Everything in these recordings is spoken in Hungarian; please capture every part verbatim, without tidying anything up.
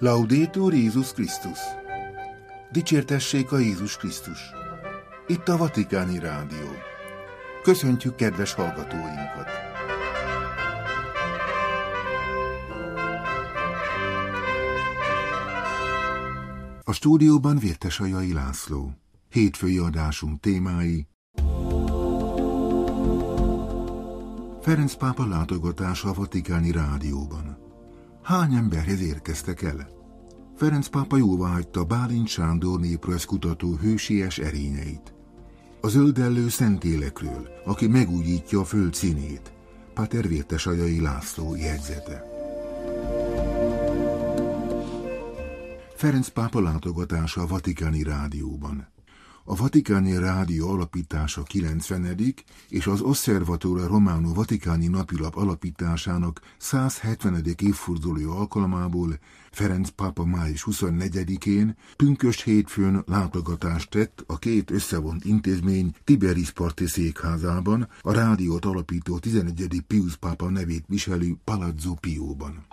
Laudetur Jézus Krisztus! Dicsértessék a Jézus Krisztus! Itt a Vatikáni Rádió. Köszöntjük kedves hallgatóinkat! A stúdióban Vértesajai László. Hétfői adásunk témái: Ferenc pápa látogatása a Vatikáni Rádióban. Hány emberhez érkeztek el? Ferenc pápa jóváhagyta Bálint Sándor néprajzkutató hősies erényeit. A zöldellő szentélekről, aki megújítja a föld színét. Páter Vértesajai László jegyzete. Ferenc pápa látogatása a Vatikáni Rádióban. A Vatikáni Rádió alapítása kilencvenedik és az Osservatore Romano Vatikáni napilap alapításának száz hetvenedik évfordulója alkalmából Ferenc pápa május huszonnegyedikén pünkösd hétfőn látogatást tett a két összevont intézmény Tiberis-parti székházában, a rádiót alapító tizenegyedik Piusz pápa nevét viselő Palazzo Pióban.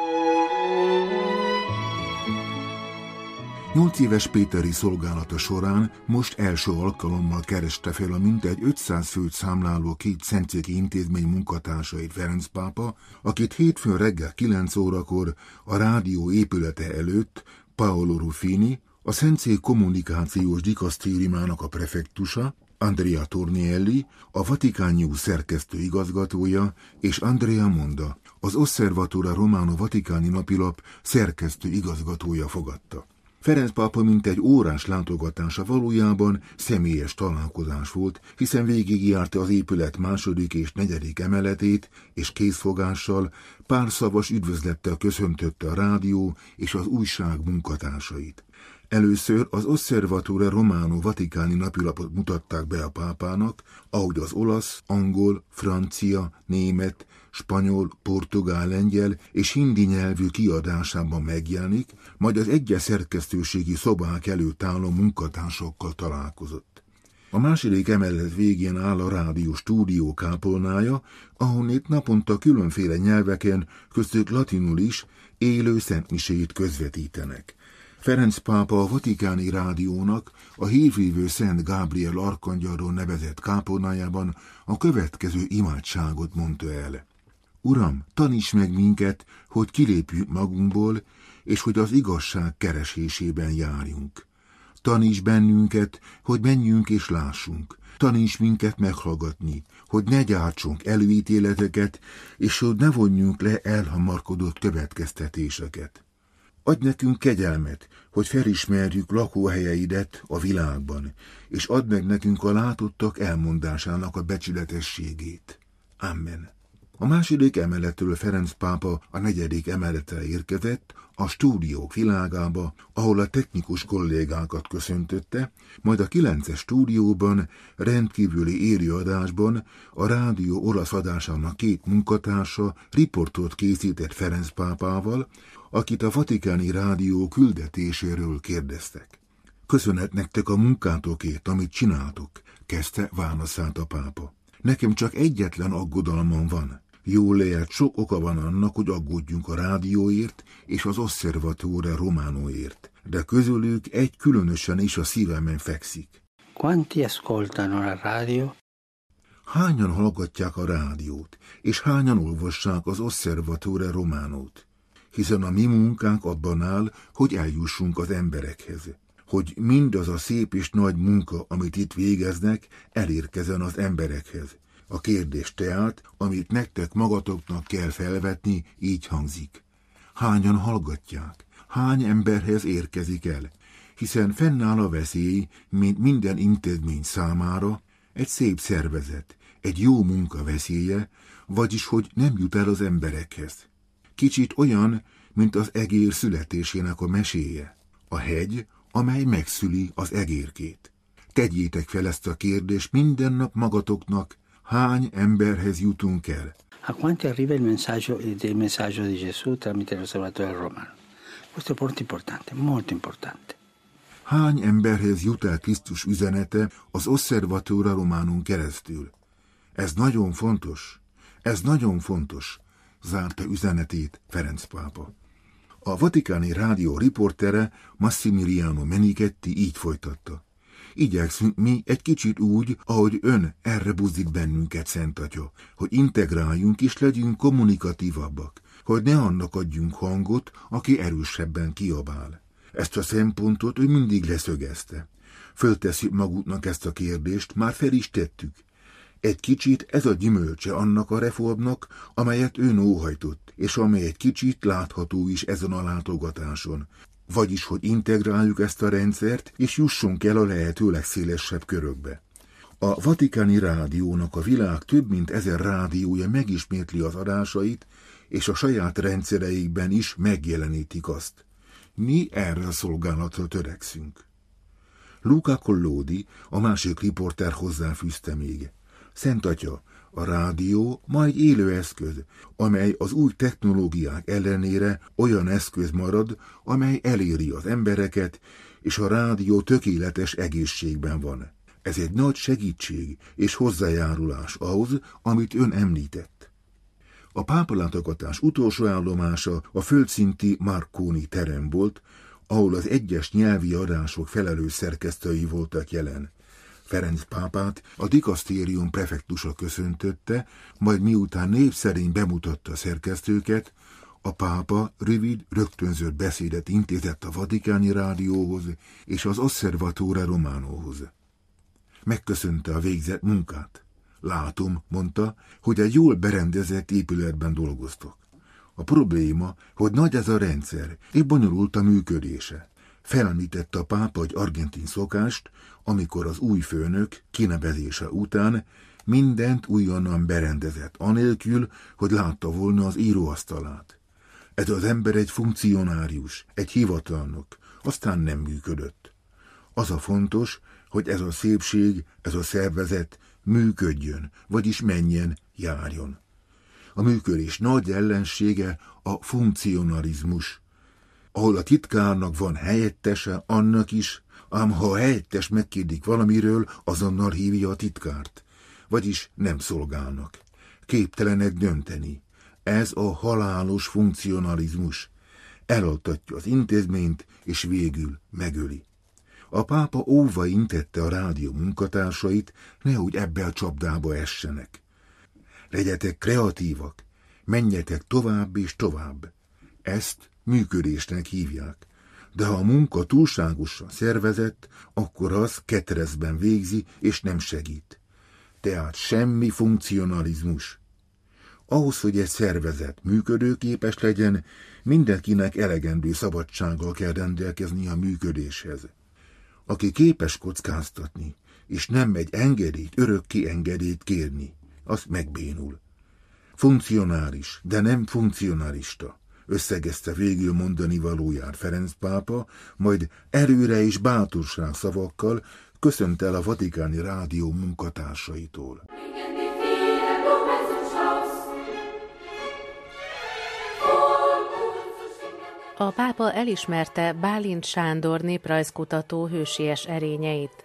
Nyolc éves péteri szolgálata során most első alkalommal kereste fel a mintegy ötszáz főt számláló két szentszéki intézmény munkatársait Ferenc pápa, akit hétfőn reggel kilenc órakor a rádió épülete előtt Paolo Ruffini, a szentszék kommunikációs dikasztériumának a prefektusa, Andrea Tornielli, a Vatican News szerkesztő igazgatója és Andrea Monda, az Osservatore Romano Vatikáni napilap szerkesztő igazgatója fogadta. Ferenc pápa mintegy órás látogatása valójában személyes találkozás volt, hiszen végigjárta az épület második és negyedik emeletét, és készfogással párszavas üdvözlettel köszöntötte a rádió és az újság munkatársait. Először az Osservatore Romano Vatikáni napilapot mutatták be a pápának, ahogy az olasz, angol, francia, német, spanyol, portugál, lengyel és hindi nyelvű kiadásában megjelenik, majd az egyes szerkesztőségi szobák előtt álló munkatársakkal találkozott. A második emelet végén áll a rádió stúdió kápolnája, ahonnét naponta különféle nyelveken, köztük latinul is, élő szentmisét közvetítenek. Ferenc pápa a Vatikáni Rádiónak a hírvívő Szent Gábriel arkangyalról nevezett kápolnájában a következő imádságot mondta el. Uram, taníts meg minket, hogy kilépjünk magunkból, és hogy az igazság keresésében járjunk. Taníts bennünket, hogy menjünk és lássunk. Taníts minket meghallgatni, hogy ne gyártsunk előítéleteket, és hogy ne vonjunk le elhamarkodott következtetéseket. Adj nekünk kegyelmet, hogy felismerjük lakóhelyeidet a világban, és add meg nekünk a látottak elmondásának a becsületességét. Amen. A második emelettől Ferenc pápa a negyedik emeletre érkezett, a stúdiók világába, ahol a technikus kollégákat köszöntötte, majd a kilences stúdióban, rendkívüli élőadásban a rádió olasz adásának két munkatársa riportot készített Ferenc pápával, akit a Vatikáni Rádió küldetéséről kérdeztek. Köszönet nektek a munkátokért, amit csináltok, kezdte válaszát a pápa. Nekem csak egyetlen aggodalmam van. Jól lehet, sok oka van annak, hogy aggódjunk a rádióért és az Osservatore Romanoért, de közülük egy különösen is a szívemen fekszik. Quanti ascoltano la radio? Hányan hallgatják a rádiót, és hányan olvassák az Osservatore Romanót? Hiszen a mi munkánk abban áll, hogy eljussunk az emberekhez, hogy mindaz a szép és nagy munka, amit itt végeznek, elérkezzen az emberekhez. A kérdés tehát, amit nektek magatoknak kell felvetni, így hangzik. Hányan hallgatják? Hány emberhez érkezik el? Hiszen fennáll a veszély, mint minden intézmény számára, egy szép szervezet, egy jó munka veszélye, vagyis hogy nem jut el az emberekhez. Kicsit olyan, mint az egér születésének a meséje. A hegy, amely megszüli az egérkét. Tegyétek fel ezt a kérdést minden nap magatoknak, hány emberhez jutunk el? A quanti arriva il messaggio, il messaggio di Gesù tramite l'Osservatore Romano? Questo è molto importante, molto importante. Hány emberhez jut el Krisztus üzenete az Osservatore Romanón keresztül? Ez nagyon fontos, ez nagyon fontos, zárta üzenetét Ferenc pápa. A vatikáni rádió riportere Massimiliano Menichetti így folytatta. Igyekszünk mi egy kicsit úgy, ahogy ön erre buzdik bennünket, Szent Atya, hogy integráljunk és legyünk kommunikatívabbak, hogy ne annak adjunk hangot, aki erősebben kiabál. Ezt a szempontot ő mindig leszögezte. Föltesszük magunknak ezt a kérdést, már fel is tettük. Egy kicsit ez a gyümölcse annak a reformnak, amelyet ő óhajtott, és amely egy kicsit látható is ezen a látogatáson. Vagyis, hogy integráljuk ezt a rendszert, és jussunk el a lehető legszélesebb körökbe. A vatikáni rádiónak a világ több mint ezer rádiója megismétli az adásait, és a saját rendszereikben is megjelenítik azt. Mi erre a szolgálatra törekszünk. Luca Collodi, a másik riporter hozzáfűzte még. Szent Atya, a rádió ma egy élő eszköz, amely az új technológiák ellenére olyan eszköz marad, amely eléri az embereket, és a rádió tökéletes egészségben van. Ez egy nagy segítség és hozzájárulás ahhoz, amit ön említett. A pápalátogatás utolsó állomása a földszinti Marconi terem volt, ahol az egyes nyelvi adások felelős szerkesztői voltak jelen. Ferenc pápát a dikasztérium prefektusa köszöntötte, majd miután név szerint bemutatta a szerkesztőket, a pápa rövid, rögtönzött beszédet intézett a vatikáni rádióhoz és az Osservatore Romanohoz. Megköszönte a végzett munkát. Látom, mondta, hogy egy jól berendezett épületben dolgoztok. A probléma, hogy nagy ez a rendszer, és bonyolult a működése. Felemlítette a pápa egy argentin szokást, amikor az új főnök kinevezése után mindent újonnan berendezett, anélkül, hogy látta volna az íróasztalát. Ez az ember egy funkcionárius, egy hivatalnok, aztán nem működött. Az a fontos, hogy ez a szépség, ez a szervezet működjön, vagyis menjen, járjon. A működés nagy ellensége a funkcionalizmus, ahol a titkárnak van helyettese, annak is, ám ha a helyettes megkérdik valamiről, azonnal hívja a titkárt, vagyis nem szolgálnak. Képtelenek dönteni. Ez a halálos funkcionalizmus. Elaltatja az intézményt, és végül megöli. A pápa óva intette a rádió munkatársait, nehogy ebbe a csapdába essenek. Legyetek kreatívak, menjetek tovább és tovább. Ezt működésnek hívják. De ha a munka túlságosan szervezett, akkor az ketrezben végzi és nem segít. Tehát semmi funkcionalizmus. Ahhoz, hogy egy szervezet működőképes legyen, mindenkinek elegendő szabadsággal kell rendelkezni a működéshez. Aki képes kockáztatni, és nem egy engedélyt, örökké engedélyt kérni, az megbénul. Funkcionális, de nem funkcionalista, összegezte végül mondani valóját Ferenc pápa, majd erőre és bátorság szavakkal köszönt el a vatikáni rádió munkatársaitól. A pápa elismerte Bálint Sándor néprajzkutató hősies erényeit.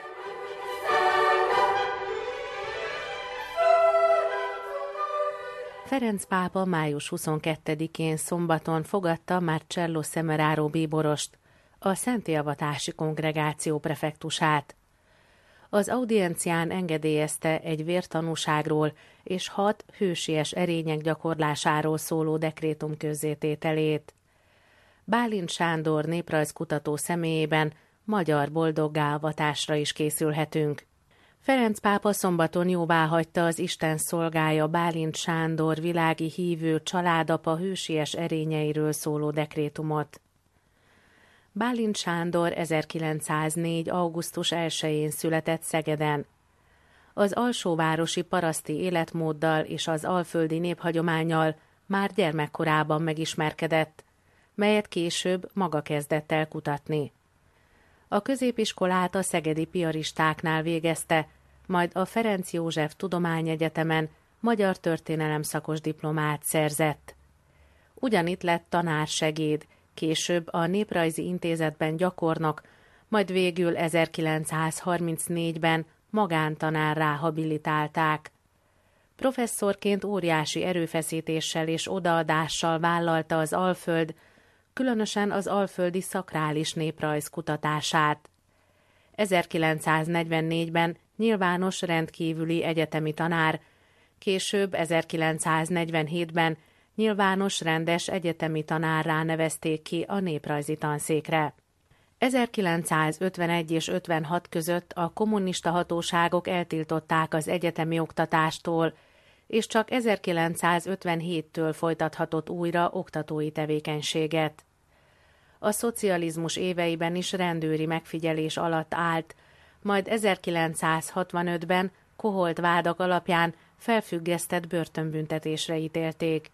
Ferenc pápa május huszonkettedikén szombaton fogadta Marcello Semeraro bíborost, a Szentélvatási Kongregáció prefektusát. Az audiencián engedélyezte egy vértanúságról és hat hősies erények gyakorlásáról szóló dekrétum közzétételét. Bálint Sándor néprajzkutató személyében magyar boldoggá avatásra is készülhetünk. Ferenc pápa szombaton jóváhagyta az Isten szolgája Bálint Sándor világi hívő családapa hősies erényeiről szóló dekrétumot. Bálint Sándor ezerkilencszáznégy. augusztus elsején született Szegeden. Az alsóvárosi paraszti életmóddal és az alföldi néphagyománnyal már gyermekkorában megismerkedett, melyet később maga kezdett el kutatni. A középiskolát a szegedi piaristáknál végezte, majd a Ferenc József Tudományegyetemen magyar történelem szakos diplomát szerzett. Ugyanitt lett tanársegéd, később a Néprajzi Intézetben gyakornok, majd végül ezerkilencszázharmincnégyben magántanárrá habilitálták. Professzorként óriási erőfeszítéssel és odaadással vállalta az Alföld, különösen az alföldi szakrális néprajz kutatását. ezerkilencszáznegyvennégyben nyilvános rendkívüli egyetemi tanár, később ezerkilencszáznegyvenhétben nyilvános rendes egyetemi tanárrá nevezték ki a néprajzi tanszékre. ezerkilencszázötvenegy és ötvenhat között a kommunista hatóságok eltiltották az egyetemi oktatástól, és csak ezerkilencszázötvenhéttől folytathatott újra oktatói tevékenységet. A szocializmus éveiben is rendőri megfigyelés alatt állt, majd ezerkilencszázhatvanötben koholt vádak alapján felfüggesztett börtönbüntetésre ítélték.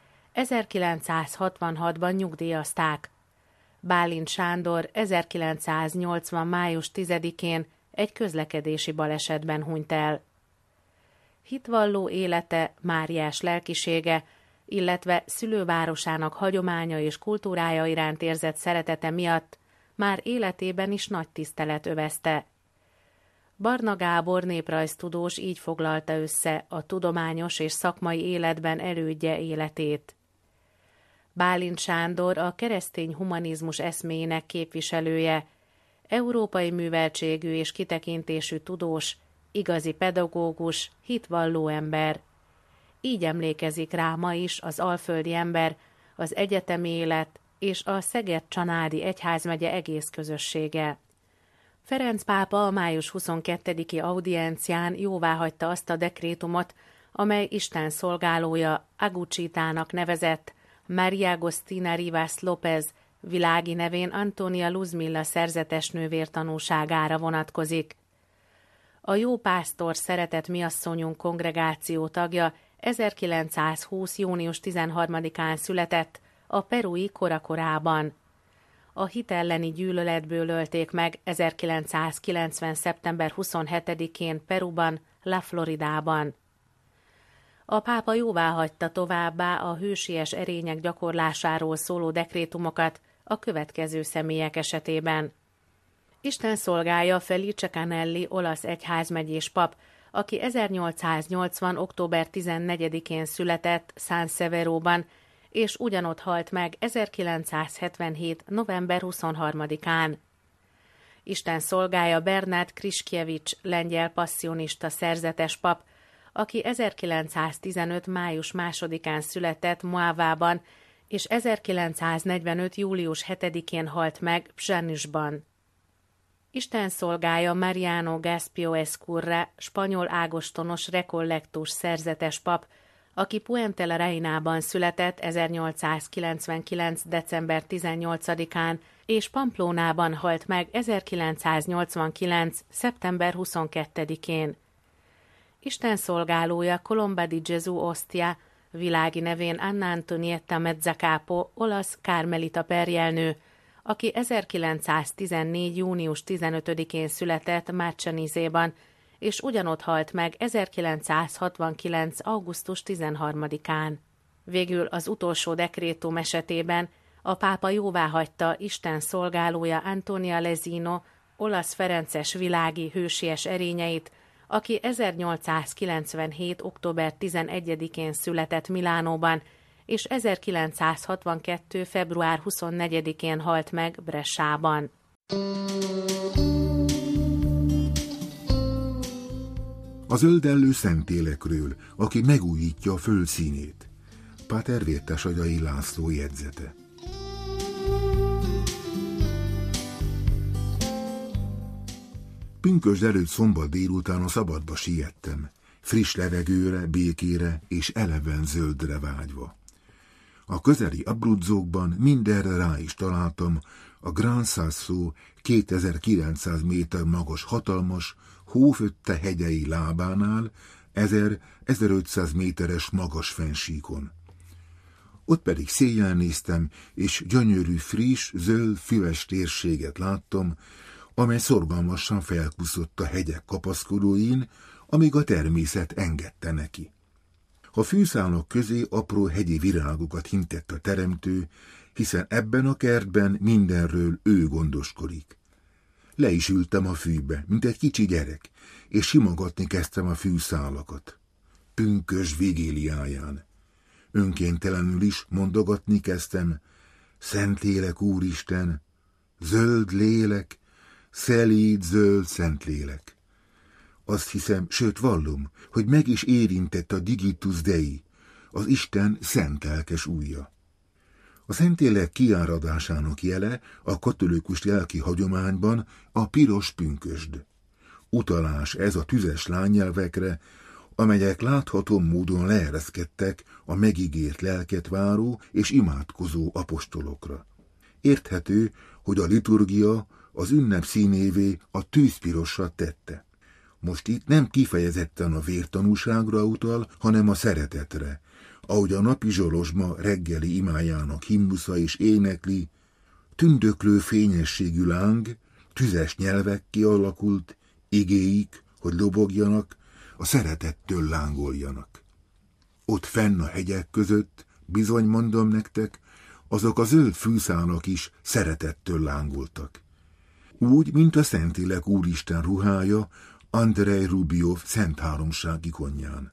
ezerkilencszázhatvanhatban nyugdíjazták. Bálint Sándor ezerkilencszáznyolcvan. május tizedikén egy közlekedési balesetben hunyt el. Hitvalló élete, máriás lelkisége, illetve szülővárosának hagyománya és kultúrája iránt érzett szeretete miatt már életében is nagy tisztelet övezte. Barna Gábor néprajztudós így foglalta össze a tudományos és szakmai életben elődje életét. Bálint Sándor a keresztény humanizmus eszméjének képviselője, európai műveltségű és kitekintésű tudós, igazi pedagógus, hitvalló ember. Így emlékezik rá ma is az alföldi ember, az egyetemi élet és a Szeged-Csanádi egyházmegye egész közössége. Ferenc pápa a május huszonkettediki audiencián jóváhagyta azt a dekrétumot, amely Isten szolgálója Agucsitának nevezett María Agostina Rivas López világi nevén Antonia Luzmilla szerzetes nővér tanúságára vonatkozik. A Jó Pásztor Szeretett Miasszonyunk kongregáció tagja ezerkilencszázhúsz. június tizenharmadikán született a perui korakorában. A hit elleni gyűlöletből ölték meg ezerkilencszázkilencven. szeptember huszonhetedikén Peruban, La Floridában. A pápa jóváhagyta továbbá a hősies erények gyakorlásáról szóló dekrétumokat a következő személyek esetében. Isten szolgája Felice Canelli olasz egyházmegyés pap, aki ezernyolcszáznyolcvan. október tizennegyedikén született San Severóban, és ugyanott halt meg ezerkilencszázhetvenhét. november huszonharmadikán. Isten szolgája Bernát Kriskievics lengyel passzionista szerzetes pap, aki ezerkilencszáztizenöt. május másodikán született Moávában, és ezerkilencszáznegyvenöt. július hetedikén halt meg Pzsernysban. Isten szolgája Mariano Gaspio Escurra, spanyol ágostonos rekollektus szerzetes pap, aki Puente la Reinában született ezernyolcszázkilencvenkilenc. december tizennyolcadikán, és Pamplónában halt meg ezerkilencszáznyolcvankilenc. szeptember huszonkettedikén. Isten szolgálója Colomba di Gesù Ostia, világi nevén Anna Antonietta Mezzacapo, olasz kármelita perjelnő, aki ezerkilencszáztizennégy. június tizenötödikén született Marcianise-ban, és ugyanott halt meg ezerkilencszázhatvankilenc. augusztus tizenharmadikán. Végül az utolsó dekrétum esetében a pápa jóváhagyta Isten szolgálója Antonia Lezino, olasz ferences világi hősies erényeit, aki ezernyolcszázkilencvenhét. október tizenegyedikén született Milánóban, és ezerkilencszázhatvankettő. február huszonnegyedikén halt meg Bressában. A zöldellő szentélekről, aki megújítja a föld színét. Páter Vértesagyai László jegyzete. Pünkösd előtt szombat délután a szabadba siettem, friss levegőre, békére és eleven zöldre vágyva. A közeli Abruzzókban mindenre rá is találtam a Gran Sasso kétezer-kilencszáz méter magas hatalmas, hófötte hegyei lábánál, ezer-ezerötszáz méteres magas fennsíkon. Ott pedig széjjel néztem, és gyönyörű, friss, zöld, füves térséget láttam, amely szorgalmasan felkúszott a hegyek kapaszkodóin, amíg a természet engedte neki. A fűszálak közé apró hegyi virágokat hintett a teremtő, hiszen ebben a kertben mindenről ő gondoskodik. Le is ültem a fűbe, mint egy kicsi gyerek, és simogatni kezdtem a fűszálakat. Pünkösd vigéliáján. Önkéntelenül is mondogatni kezdtem, Szentlélek Úristen, zöld lélek, szelíd zöld Szentlélek. Azt hiszem, sőt vallom, hogy meg is érintett a Digitus Dei, az Isten szent lelkes ujja. A Szentlélek kiáradásának jele a katolikus lelki hagyományban a piros pünkösd. Utalás ez a tüzes lánynyelvekre, amelyek látható módon leereszkedtek a megígért lelket váró és imádkozó apostolokra. Érthető, hogy a liturgia az ünnep színévé a tűzpirossat tette. Most itt nem kifejezetten a vértanúságra utal, hanem a szeretetre, ahogy a napi zsolozsma reggeli imájának himnusza is énekli, tündöklő fényességű láng, tüzes nyelvek kialakult, igéik, hogy lobogjanak, a szeretettől lángoljanak. Ott fenn a hegyek között, bizony mondom nektek, azok a zöld fűszálak is szeretettől lángoltak. Úgy, mint a Szentlélek Úristen ruhája Andrej Rubiov Szent Háromság ikonján.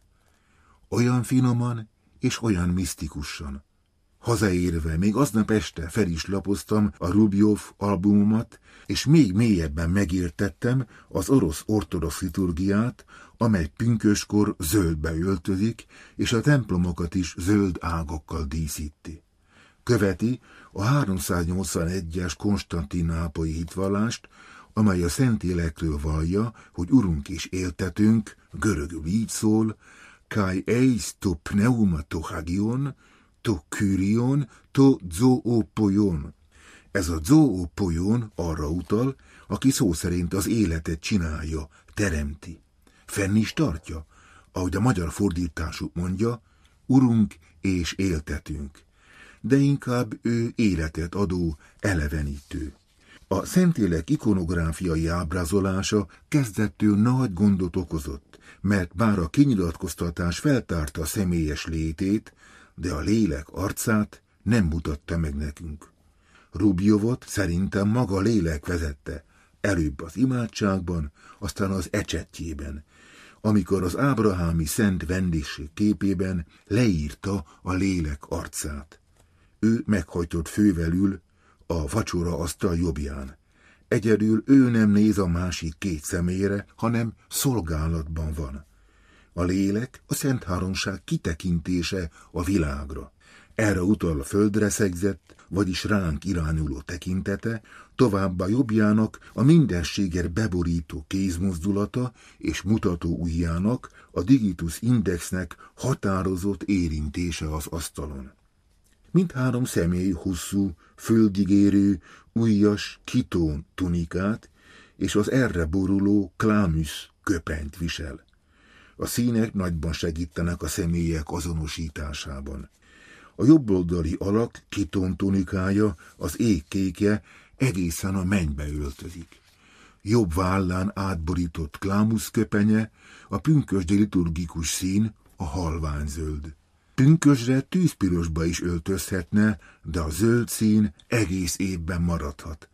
Olyan finoman és olyan misztikusan. Hazaérve még aznap este fel is lapoztam a Rubiov albumomat, és még mélyebben megértettem az orosz ortodox liturgiát, amely pünköskor zöldbe öltözik, és a templomokat is zöld ágakkal díszíti. Követi a háromszáznyolcvanegyes konstantinápolyi hitvallást, amely a Szentlélekről vallja, hogy Urunk és éltetőnk, görögül így szól, kai eis to pneuma to hagion, to kyrion, to zoopoion. Ez a zoopoion arra utal, aki szó szerint az életet csinálja, teremti. Fenn is tartja, ahogy a magyar fordításuk mondja, Urunk és éltetünk. De inkább ő életet adó, elevenítő. A Szentlélek ikonográfiai ábrázolása kezdettől nagy gondot okozott, mert bár a kinyilatkoztatás feltárta a személyes létét, de a lélek arcát nem mutatta meg nekünk. Rubiovot szerintem maga a lélek vezette, előbb az imádságban, aztán az ecsettjében, amikor az ábrahámi szent vendégség képében leírta a lélek arcát. Ő meghajtott fővel ül a vacsora asztal jobbján. Egyedül ő nem néz a másik két személyre, hanem szolgálatban van. A lélek a Szent Háromság kitekintése a világra. Erre utal a földre szegzett, vagyis ránk irányuló tekintete, továbbá jobbjának a mindenséget beborító kézmozdulata és mutató ujjának, a Digitus Indexnek határozott érintése az asztalon. Mindhárom személy hosszú, földigérő, ujjas, kitón tunikát és az erre boruló klámüsz köpenyt visel. A színek nagyban segítenek a személyek azonosításában. A jobboldali alak kitón tunikája, az égkékje egészen a mennybe öltözik. Jobb vállán átborított klámusz köpenye, a pünkösdi liturgikus szín, a halványzöld. Pünkösdre tűzpirosba is öltözhetne, de a zöld szín egész évben maradhat.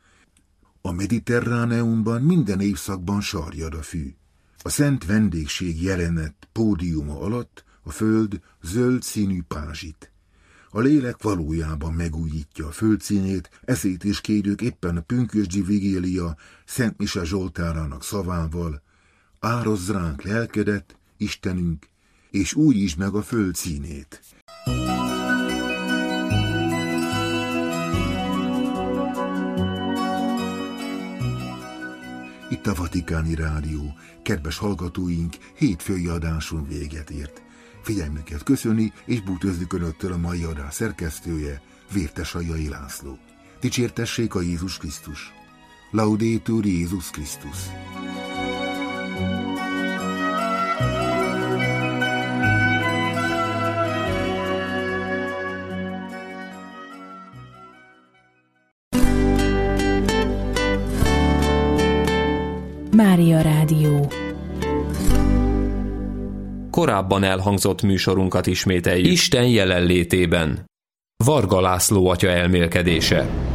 A Mediterráneumban minden évszakban sarjad a fű. A szent vendégség jelenett pódiuma alatt a föld zöld színű pázsit. A lélek valójában megújítja a földszínét, ezért is kérjük éppen a pünkösdi vigília Szent Mise Zsoltárának szavával: árazd ránk lelkedet, Istenünk, és újítsd meg a föld színét. Itt a Vatikáni Rádió, kedves hallgatóink, hétfői adáson véget ért. Figyelmüket köszöni és búcsúzik önöktől a mai adás szerkesztője, Vértes Aljai László. Dicsértessék a Jézus Krisztus! Laudetur Jézus Krisztus! Mária Rádió. Korábban elhangzott műsorunkat ismételjük. Isten jelenlétében. Varga László atya elmélkedése.